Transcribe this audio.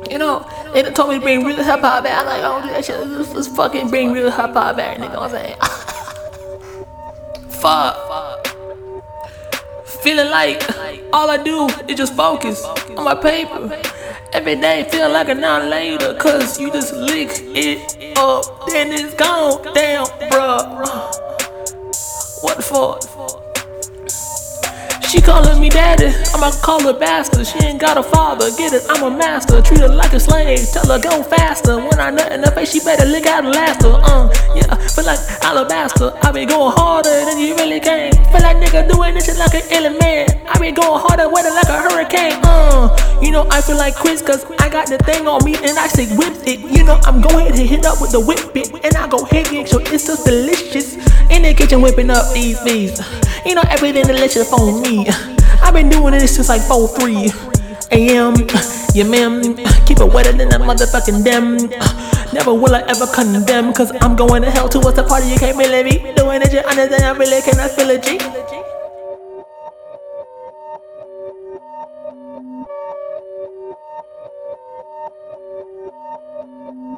You know, they done told me to bring real hip hop back. I'm like, I don't do that shit. Let's fucking bring real hip hop back, nigga. You know what I'm saying? Fuck. Feeling like all I do is just focus on my paper. Every day feel like an hour later, cause you just lick it up, then it's gone. Damn, bruh. What the fuck? She calling me daddy, I'ma call her bastard. She ain't got a father, get it, I'm a master. Treat her like a slave, tell her go faster. When I nut in her face, she better lick out and last her. Yeah, feel like alabaster. I been going harder than you really can. Feel like nigga doing this shit like an alien man. I been going harder, weather like a hurricane. You know I feel like Chris, cause I got the thing on me and I say whip it. You know I'm going to hit up with the whip bit, and I go heavy, so it's just delicious. In the kitchen whipping up these bees. You know everything delicious for me. I've been doing this since like 4:03 a.m. Yeah, ma'am. Keep it wetter than that motherfucking dem. Never will I ever condemn, cause I'm going to hell towards the party. You can't really be doing it. You understand? I really cannot feel it, G.